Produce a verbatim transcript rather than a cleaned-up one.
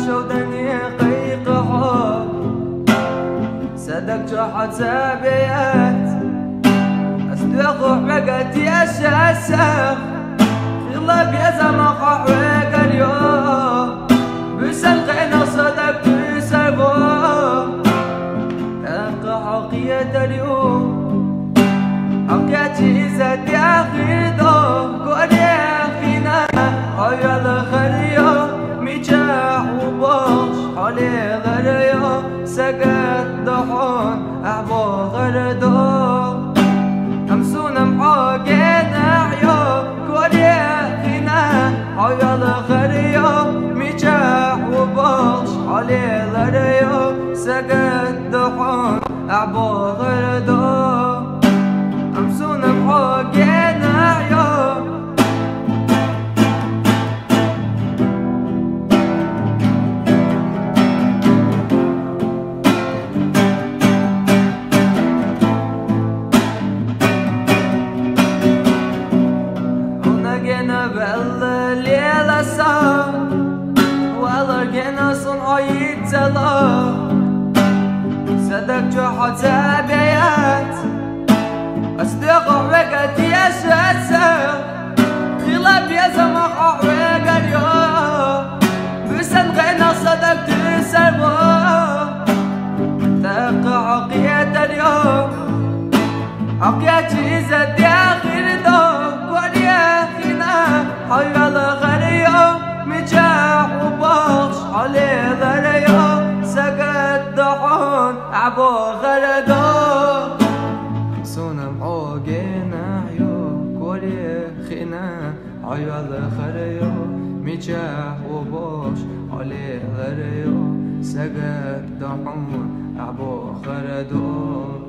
شودني قيق حب صدق جحد سابيات أصدق بقتي أشاسخ خلا بيزا مقح ويق اليوم بسلقنا صدق بسلبو أقع حقية اليوم حقيتي إزاد يا خيدو قولي أخينا عيال خريو ميجاح وبوش حولي غريو سقط ضحون أحبو غردو أمسونا محاقين أحيو قولي أخينا عيال خريو ميجاح وبوش حولي غريو سقط ضحون أحبو غردو أمسونا محاقين أحيو بالليلة صار والله لقينا صنع يتلا صدق جحد سابيات أصدق وقت يشاسر خلاف يزمق وقال اليوم بسن غينا صدق تسلبو تقع عقية اليوم عقيتي زاد آخر دوم قول يا أخينا حيال غريو مجاح وبخش علي غريو سقط ضحون عبو غردو سونا معوقين عيو قول يا أخينا حيال غريو مجاح وبخش علي غريو سقط ضحون عبو غردو